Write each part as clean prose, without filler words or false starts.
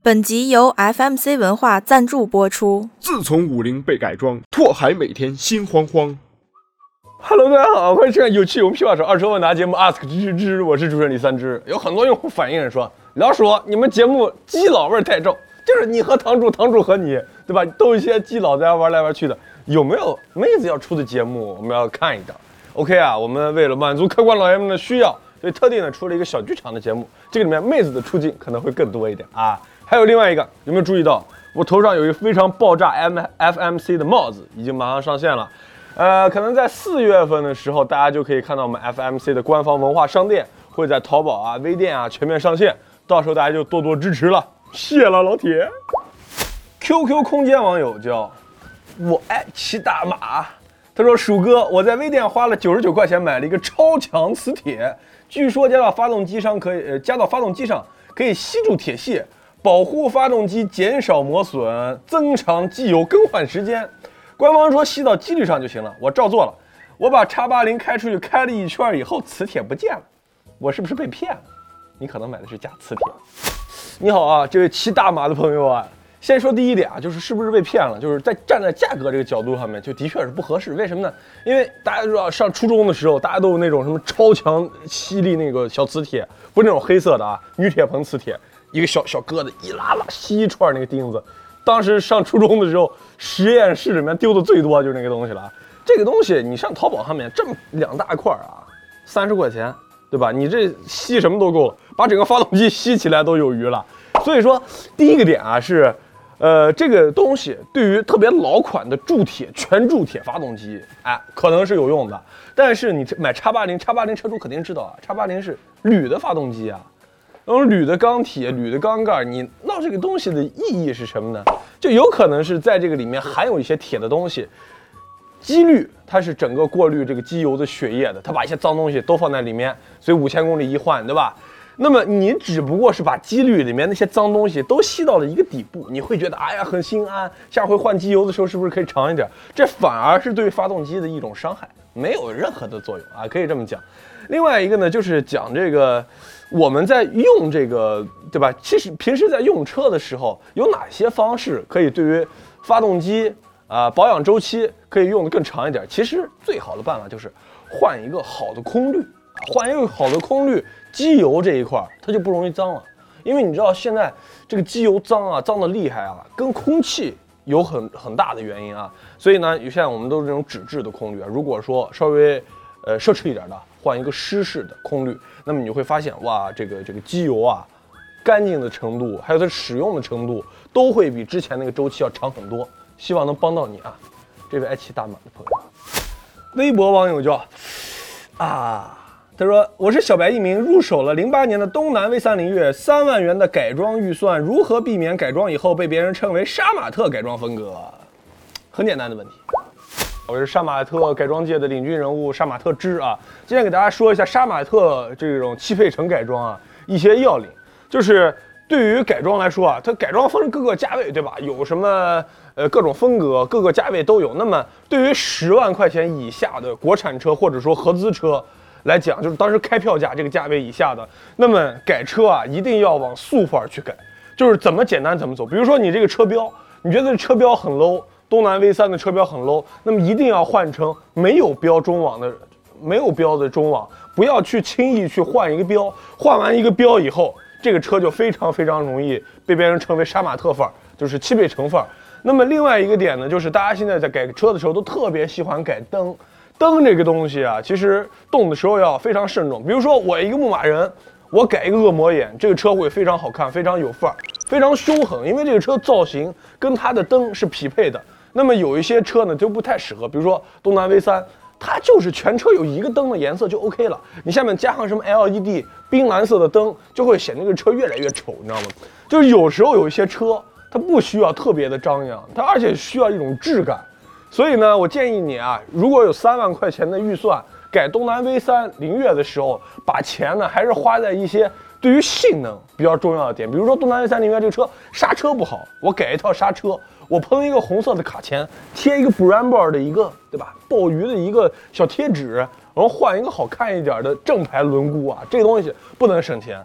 本集由 FMC 文化赞助播出。 自从50被改装，拓海每天心慌慌。 Hello， 大家好，欢迎收看有趣有屁话少20问答节目 Ask 之，我是主持人李三枝。有很多用户反映说，老鼠，你们节目基佬味太重，就是你和堂主，堂主和你，对吧？都有一些基佬在玩来玩去的，有没有妹子要出的节目？我们要看一张。OK 啊，我们为了满足客观老爷们的需要，所以特地呢出了一个小剧场的节目，这个里面妹子的出镜可能会更多一点啊。还有另外一个，有没有注意到我头上有一个非常爆炸 FMC 的帽子，已经马上上线了。可能在4月份的时候，大家就可以看到我们 FMC 的官方文化商店会在淘宝啊、微店啊全面上线，到时候大家就多多支持了，谢了老铁。QQ 空间网友叫我爱骑大马，他说鼠哥，我在微店花了99块钱买了一个超强磁铁，据说加到发动机上可以吸住铁屑，保护发动机，减少磨损，增长机油更换时间。官方说吸到机滤上就行了，我照做了。我把X80开出去开了一圈以后，磁铁不见了，我是不是被骗了？你可能买的是假磁铁。你好啊，这位骑大马的朋友啊，先说第一点啊，是不是被骗了？就是站在价格这个角度上面，就的确是不合适。为什么呢？因为大家知道上初中的时候，大家都有那种什么超强吸力那个小磁铁，不是那种黑色的啊，女铁盆磁铁，一个小疙瘩一拉吸一串那个钉子。当时上初中的时候，实验室里面丢的最多就是那个东西了。这个东西你上淘宝上面这么2大块啊，30块钱，对吧？你这吸什么都够了，把整个发动机吸起来都有余了。所以说，第一个点啊是，这个东西对于特别老款的全铸铁发动机，可能是有用的。但是你买X80车主肯定知道啊，X80是铝的发动机啊。铝的钢铁、铝的钢盖，你闹这个东西的意义是什么呢？就有可能是在这个里面含有一些铁的东西。机滤它是整个过滤这个机油的血液的，它把一些脏东西都放在里面，所以5000公里一换，对吧？那么你只不过是把机滤里面那些脏东西都吸到了一个底部，你会觉得哎呀很心安，下回换机油的时候是不是可以长一点？这反而是对发动机的一种伤害，没有任何的作用啊，可以这么讲。另外一个呢，就是讲这个我们在用这个，对吧？其实平时在用车的时候，有哪些方式可以对于发动机保养周期可以用得更长一点？其实最好的办法就是换一个好的空滤，换一个好的空滤，机油这一块它就不容易脏了。因为你知道现在这个机油脏得厉害啊，跟空气有很大的原因啊。所以呢，现在我们都是这种纸质的空滤啊。如果说稍微奢侈一点的，换一个湿式的空滤，那么你会发现哇，这个机油啊，干净的程度，还有它使用的程度，都会比之前那个周期要长很多。希望能帮到你啊，这位爱骑大马的朋友。微博网友叫他说我是小白一名，入手了08年的东南 V3凌越，3万元的改装预算，如何避免改装以后被别人称为杀马特改装风格？很简单的问题。我是杀马特改装界的领军人物杀马特之啊，今天给大家说一下杀马特这种汽配城改装啊一些要领。就是对于改装来说啊，它改装分各个价位，对吧？有什么各种风格，各个价位都有。那么对于10万块钱以下的国产车或者说合资车来讲，就是当时开票价这个价位以下的，那么改车啊一定要往速范去改，就是怎么简单怎么走。比如说你这个车标，你觉得车标很 low，东南 V3的车标很 low， 那么一定要换成没有标的中网，不要去轻易去换一个标，换完一个标以后，这个车就非常非常容易被别人称为杀马特范儿，就是汽配城范儿。那么另外一个点呢，就是大家现在在改车的时候都特别喜欢改灯这个东西啊，其实动的时候要非常慎重。比如说我一个牧马人，我改一个恶魔眼，这个车会非常好看，非常有范儿，非常凶狠，因为这个车造型跟它的灯是匹配的。那么有一些车呢就不太适合，比如说东南 V3，它就是全车有一个灯的颜色就 OK 了，你下面加上什么 LED 冰蓝色的灯，就会显这个车越来越丑，你知道吗？就是有时候有一些车它不需要特别的张扬，它而且需要一种质感。所以呢，我建议你啊，如果有3万块钱的预算改东南 V3凌越的时候，把钱呢还是花在一些对于性能比较重要的点。比如说东南 V3凌越这个车刹车不好，我改一套刹车，我喷一个红色的卡钳，贴一个 Brembo 的一个，对吧，鲍鱼的一个小贴纸，然后换一个好看一点的正牌轮毂啊，这个东西不能省钱。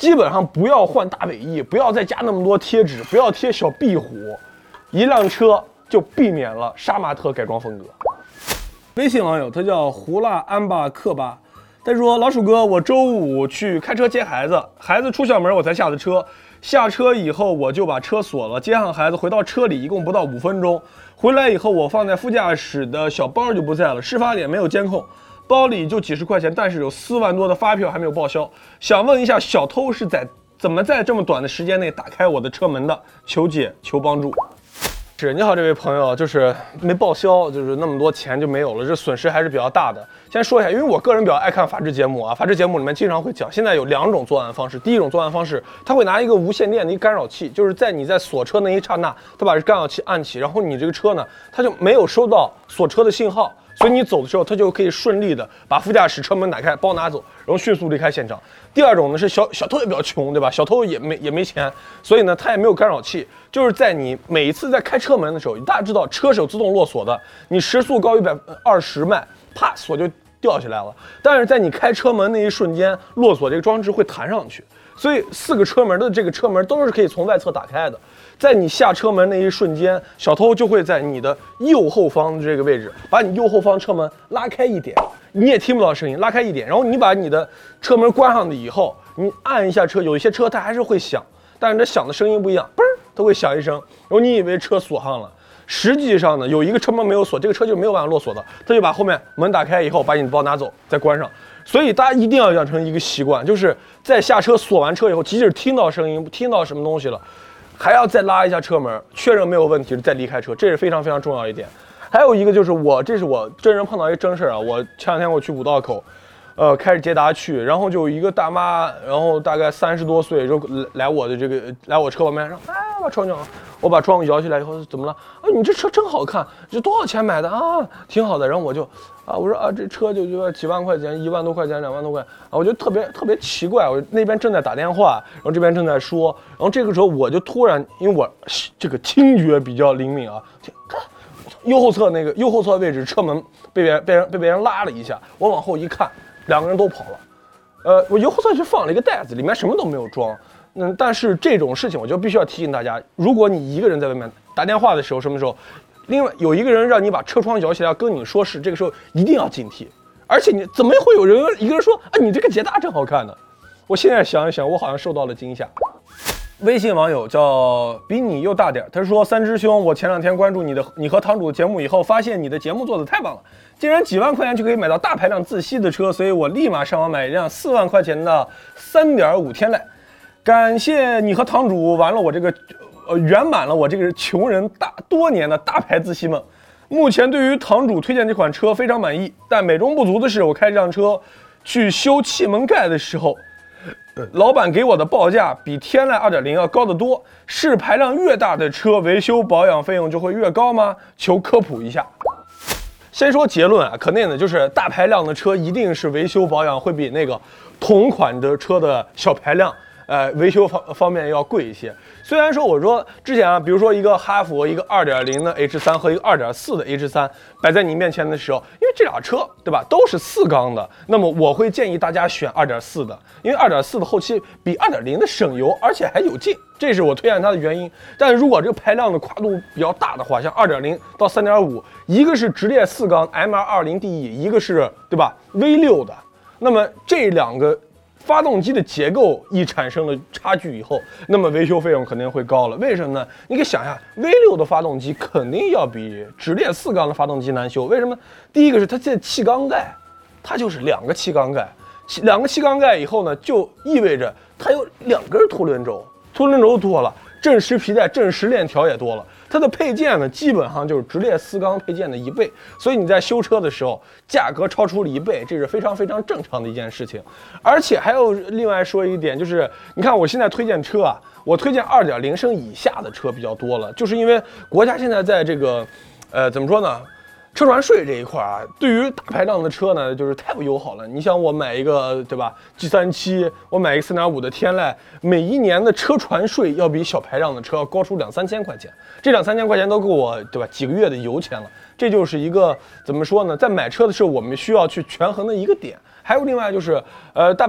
基本上不要换大尾翼，不要再加那么多贴纸，不要贴小壁虎，一辆车就避免了杀马特改装风格。微信网友他叫胡辣安巴克巴，他说老鼠哥，我周五去开车接孩子，孩子出校门我才下的车，下车以后我就把车锁了，接上孩子回到车里一共不到5分钟，回来以后我放在副驾驶的小包就不在了，事发点没有监控，包里就几十块钱，但是有4万多的发票还没有报销，想问一下小偷是怎么在这么短的时间内打开我的车门的？求解求帮助。是，你好，这位朋友，就是没报销，就是那么多钱就没有了，这损失还是比较大的。先说一下，因为我个人比较爱看法制节目啊，法制节目里面经常会讲，现在有2种作案方式。第一种作案方式，他会拿一个无线电的一个干扰器，就是在你在锁车那一刹那，他把这干扰器按起，然后你这个车呢，它就没有收到锁车的信号。所以你走的时候，它就可以顺利的把副驾驶车门打开，包拿走，然后迅速离开现场。第二种呢是小偷也比较穷，对吧？小偷也没钱，所以呢他也没有干扰器，就是在你每一次在开车门的时候，大家知道车是有自动落锁的，你时速高于120迈，啪锁就掉下来了。但是在你开车门那一瞬间，落锁这个装置会弹上去，所以4个车门的这个车门都是可以从外侧打开的。在你下车门那一瞬间，小偷就会在你的右后方的这个位置，把你右后方车门拉开一点，你也听不到声音，拉开一点，然后你把你的车门关上了以后，你按一下车，有一些车它还是会响，但是它响的声音不一样，嘣，它会响一声，然后你以为车锁上了，实际上呢，有一个车门没有锁，这个车就没有办法落锁的，它就把后面门打开以后，把你的包拿走，再关上。所以大家一定要养成一个习惯，就是在下车锁完车以后，即使听到声音，听到什么东西了，还要再拉一下车门，确认没有问题再离开车，这是非常非常重要一点。还有一个就是这是我真人碰到一个真事儿啊，我前2天我去五道口，开着捷达去，然后就有一个大妈，然后大概30多岁，就来我车旁边，说把窗摇，我把窗户摇起来以后怎么了？啊，你这车真好看，这多少钱买的啊？挺好的。然后我就我说这车就几万块钱，1万多块钱，2万多块，我就特别奇怪，我那边正在打电话，然后这边正在说，然后这个时候我就突然，因为我这个听觉比较灵敏啊，右后侧位置车门被别人拉了一下，我往后一看，2个人都跑了。我右后侧就放了一个袋子，里面什么都没有装。但是这种事情我就必须要提醒大家，如果你一个人在外面打电话的时候，什么时候，另外有一个人让你把车窗摇起来，要跟你说事，这个时候一定要警惕。而且你怎么会有一个人说你这个捷达真好看呢？我现在想一想，我好像受到了惊吓。微信网友叫比你又大点，他说三只兄，我前2天关注你和堂主的节目以后，发现你的节目做得太棒了，竟然几万块钱就可以买到大排量自吸的车，所以我立马上网买一辆4万块钱的3.5天籁。感谢你和堂主完了我这个圆满了我这个穷人多年的大牌自吸梦。目前对于堂主推荐这款车非常满意，但美中不足的是，我开这辆车去修气门盖的时候，老板给我的报价比天籁 2.0 要高得多。是排量越大的车维修保养费用就会越高吗？求科普一下。先说结论啊，肯定的就是大排量的车一定是维修保养会比那个同款的车的小排量维修方面要贵一些。虽然说我说之前啊，比如说一个哈弗一个 2.0 的 H3 和一个 2.4 的 H3 摆在你面前的时候，因为这俩车对吧都是4缸的，那么我会建议大家选 2.4 的，因为 2.4 的后期比 2.0 的省油，而且还有劲，这是我推荐它的原因。但如果这个排量的跨度比较大的话，像 2.0 到 3.5， 一个是直列4缸 MR20DE， 一个是对吧 V6 的，那么这2个发动机的结构一产生了差距以后，那么维修费用肯定会高了。为什么呢？你给想一下 ，V6 的发动机肯定要比直列4缸的发动机难修。为什么？第一个是它这气缸盖，它就是2个气缸盖，2个气缸盖以后呢，就意味着它有2根凸轮轴，凸轮轴多了，正时皮带、正时链条也多了。它的配件呢，基本上就是直列4缸配件的1倍，所以你在修车的时候，价格超出了1倍，这是非常非常正常的一件事情。而且还有另外说一点，就是你看我现在推荐车啊，我推荐2.0升以下的车比较多了，就是因为国家现在在这个，怎么说呢？车船税这一块啊，对于大排量的车呢，就是太不友好了。你想我买一个对吧 G37， 我买一个3.5的天籁，每一年的车船税要比小排量的车要高出2-3千块钱，这2-3千块钱都够我对吧几个月的油钱了。这就是一个怎么说呢，在买车的时候我们需要去权衡的一个点。还有另外就是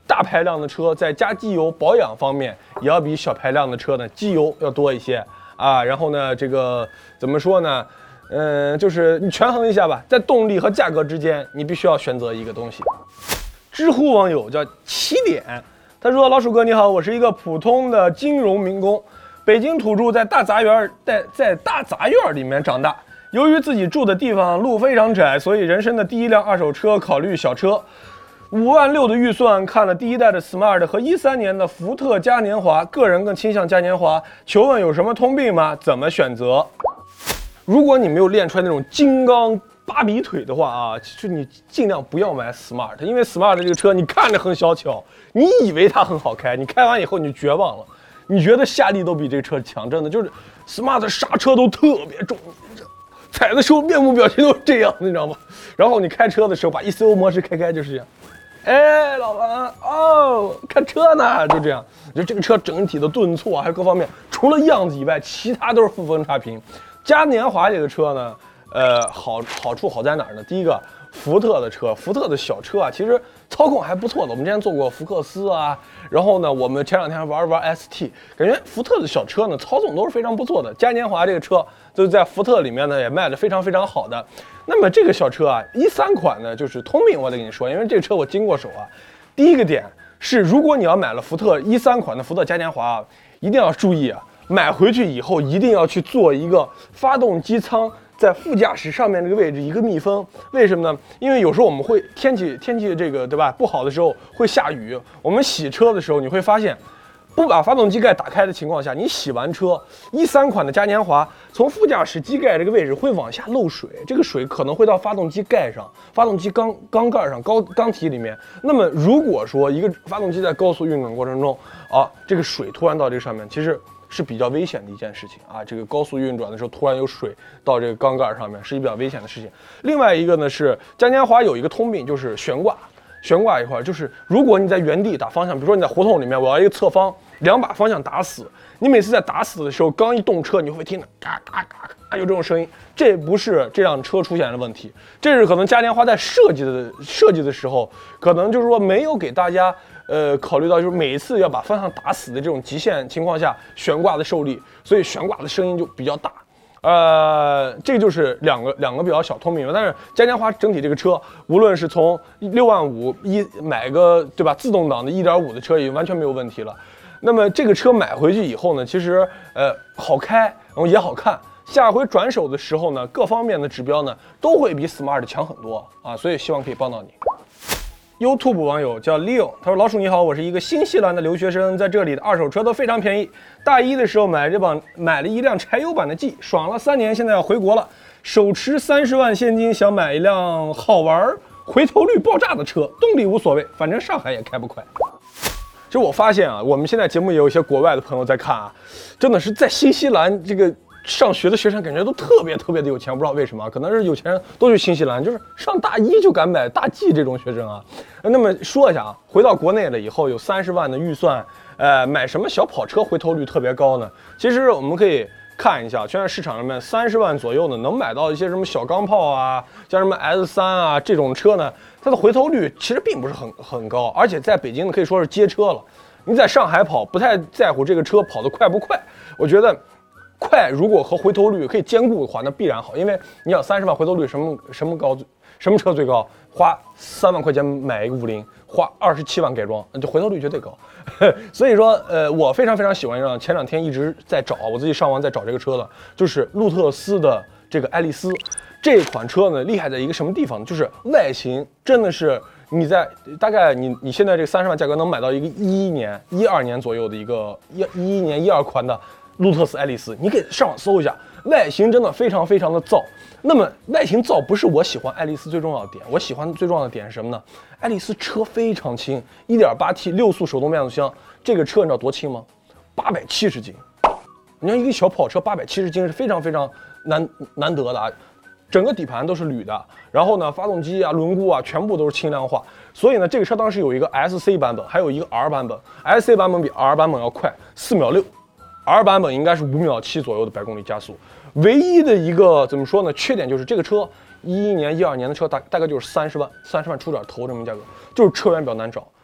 大排量的车在加机油保养方面也要比小排量的车呢机油要多一些啊。然后呢，这个怎么说呢？就是你权衡一下吧，在动力和价格之间，你必须要选择一个东西。知乎网友叫起点，他说：“老鼠哥你好，我是一个普通的金融民工，北京土著，在大杂院里面长大。由于自己住的地方路非常窄，所以人生的第一辆二手车考虑小车。5.6万的预算，看了第一代的 Smart 和13年的福特嘉年华，个人更倾向嘉年华。求问有什么通病吗？怎么选择？如果你没有练出来那种金刚芭比腿的话啊，其实你尽量不要买 Smart， 因为 Smart 这个车你看着很小巧，你以为它很好开，你开完以后你就绝望了，你觉得下力都比这个车强，真的就是 Smart 刹车都特别重。”踩的时候面部表情都是这样，你知道吗？然后你开车的时候把 ECO 模式开就是这样，哎，老板哦，看车呢，就这样。就这个车整体的顿挫还有各方面，除了样子以外，其他都是负分差评。嘉年华这个车呢，好处好在哪儿呢？第一个，福特的车，福特的小车啊，其实操控还不错的。我们之前做过福克斯啊，然后呢，我们前2天玩 ST， 感觉福特的小车呢，操纵都是非常不错的。嘉年华这个车就是在福特里面呢也卖的非常非常好的。那么这个小车啊，13款呢就是通病，我得跟你说，因为这个车我经过手啊。第一个点是，如果你要买了福特13款的福特嘉年华啊，一定要注意啊，买回去以后一定要去做一个发动机舱在副驾驶上面这个位置一个密封。为什么呢？因为有时候我们会天气这个对吧不好的时候会下雨，我们洗车的时候你会发现，不把发动机盖打开的情况下，你洗完车13款的嘉年华从副驾驶机盖这个位置会往下漏水，这个水可能会到发动机盖上、发动机缸盖上、缸体里面。那么如果说一个发动机在高速运转过程中啊，这个水突然到这个上面，其实是比较危险的一件事情啊！这个高速运转的时候，突然有水到这个缸盖上面，是一比较危险的事情。另外一个呢是嘉年华有一个通病，就是悬挂一块，就是如果你在原地打方向，比如说你在胡同里面，我要一个侧方2把方向打死，你每次在打死的时候，刚一动车，你会听到嘎嘎嘎嘎有这种声音，这不是这辆车出现的问题，这是可能嘉年华在设计的时候，可能就是说没有给大家。考虑到就是每一次要把方向打死的这种极限情况下，悬挂的受力，所以悬挂的声音就比较大。这个就是两个比较小通病。但是嘉年华整体这个车，无论是从6.5万买个对吧自动挡的1.5的车，也完全没有问题了。那么这个车买回去以后呢，其实好开，然后也好看。下回转手的时候呢，各方面的指标呢都会比 Smart 强很多啊，所以希望可以帮到你。YouTube 网友叫 Leo， 他说：“老鼠你好，我是一个新西兰的留学生，在这里的二手车都非常便宜。大一的时候买了一辆柴油版的 G， 爽了3年，现在要回国了，手持30万现金，想买一辆好玩、回头率爆炸的车，动力无所谓，反正上海也开不快。”其实我发现啊，我们现在节目也有一些国外的朋友在看啊，真的是在新西兰这个。上学的学生感觉都特别的有钱，不知道为什么，可能是有钱人都去新西兰，就是上大一就敢买大 G 这种学生啊。那么说一下啊，回到国内了以后有30万的预算，买什么小跑车回头率特别高呢？其实我们可以看一下，现在市场上面30万左右呢，能买到一些什么小钢炮啊，像什么 S3啊这种车呢，它的回头率其实并不是很高，而且在北京呢可以说是街车了。你在上海跑不太在乎这个车跑得快不快，我觉得。快，如果和回头率可以兼顾的话，那必然好。因为你想30万回头率什么车最高？花3万块钱买一个50，花27万改装，这回头率绝对高。所以说，我非常非常喜欢一辆，前2天一直在找，我自己上网在找这个车的，就是路特斯的这个爱丽丝。这款车呢，厉害在一个什么地方？就是外形真的是你在大概你现在这个30万价格能买到一个11年、12年左右的一个11年、12款的。路特斯爱丽丝，你可以上网搜一下，外形真的非常非常的燥。那么外形燥不是我喜欢爱丽丝最重要的点，我喜欢最重要的点是什么呢？爱丽丝车非常轻，1.8T 6速手动变速箱，这个车你知道多轻吗？870斤。你看一个小跑车870斤是非常非常难得的啊。整个底盘都是铝的，然后呢，发动机啊、轮毂啊，全部都是轻量化。所以呢，这个车当时有一个 SC 版本，还有一个 R 版本。SC 版本比 R 版本要快4.6秒。R 版本应该是5.7秒左右的百公里加速，唯一的一个怎么说呢？缺点就是这个车11年、12年的车大概就是30万出点头这么价格，就是车源比较难找。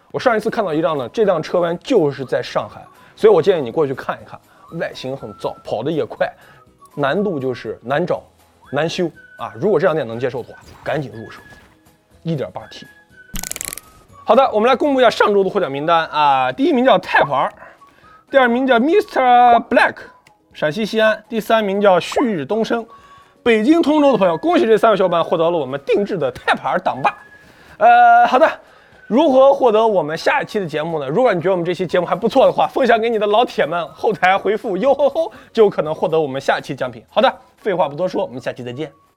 我上一次看到一辆呢，这辆车湾就是在上海，所以我建议你过去看一看。外形很造，跑得也快，难度就是难找难修啊！如果这辆店能接受的话，赶紧入手。1.8T。好的，我们来公布一下上周的获奖名单啊。第一名叫泰牌，第二名叫 Mr. Black， 陕西西安，第三名叫旭日东升，北京通州的朋友，恭喜这3位小伙伴获得了我们定制的泰牌挡把。好的。如何获得我们下一期的节目呢？如果你觉得我们这期节目还不错的话，分享给你的老铁们，后台回复哟吼吼，就有可能获得我们下期奖品。好的，废话不多说，我们下期再见。